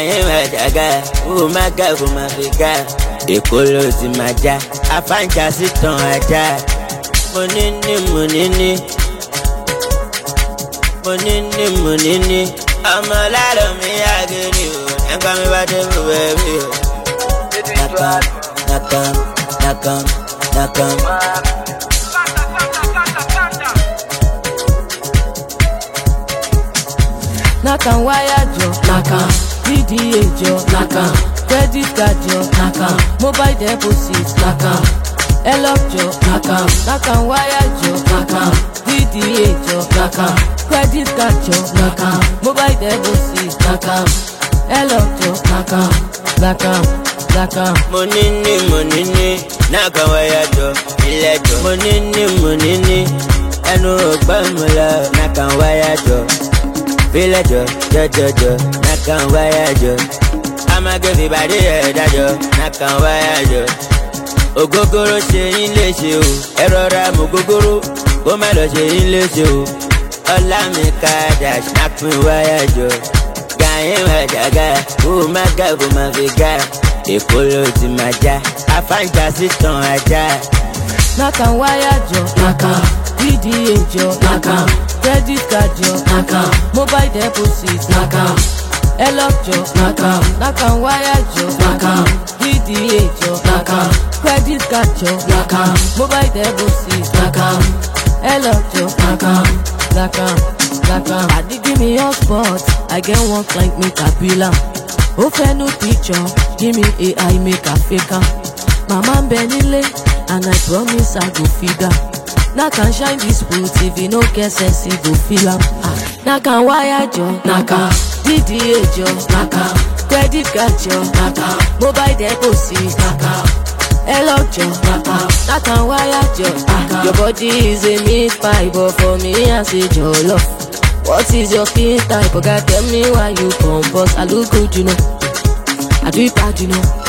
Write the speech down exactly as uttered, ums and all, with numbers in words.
Gàyín mẹ́jàgá, ó má gà kó má fi gà. Èkó ló ti máa já, afáǹjà sí tàn ajá. Mo ní ní mo ní ní. Mo ní ní mo ní ní. Ọmọ ládọ̀ mi àgẹ̀rẹ̀ o, ẹ̀ka mi bá dé mo bẹ̀ mí o. Nakam, nakam, nakam, nakam. Nakam wire jọ, nakam D D A jọ, nakam credit card jọ, nakam mobile deposit, nakam elop jọ, nakam nakam wire jọ, nakam D D A jọ, nakam credit card jọ, nakam mobile deposit, nakam elop jọ, nakam nakam nakam. Mo ní ní mo ní ní, nakam wire jọ, ilé jọ. Mo ní ní mo ní ní, ẹnu ọgbọ́n mi lọ, nakam wire jọ. Villager, jo jo jo, nakam wire jo. I'ma give everybody a dajo, nakam wire jo. Ogogoro ṣe yín léṣe o, ẹ rọra mú gogoro, kó má lọ ṣe yín léṣe o. Ọlá mi ká dash, nakam wire jo. Gàyín mẹ́jàgá, ó má gà kó má fi gà. Èkó ló ti máa já, afáǹjà sí tàn ajá. Nakam wire jọ, nakam D D A jọ, nakam credit card jọ, nakam mobile deposit, nakam elop jọ, nakam nakam wire jọ, nakam D D A jọ, nakam credit card jọ, nakam mobile deposit, nakam elop jọ, nakam nakam nakam. Adi give me your spot, I get one client make a bill am. Ó fẹ́ new picture, give me A I make a fake am. Mama ń bẹ nílé and I promise I go feed am. Nakam shine this boot, if you no get sense, you go feel am. Ah, nakam wire jọ, nakam D D A jọ, nakam credit card jọ, nakam mobile deposit, nakam elop jọ, nakam nakam wire jọ, nakam. Your body is a meat pie, but for me I say jollof. What is your skin type? Oga tell me why you come, boss. I look good, you know. I do it bad, you know.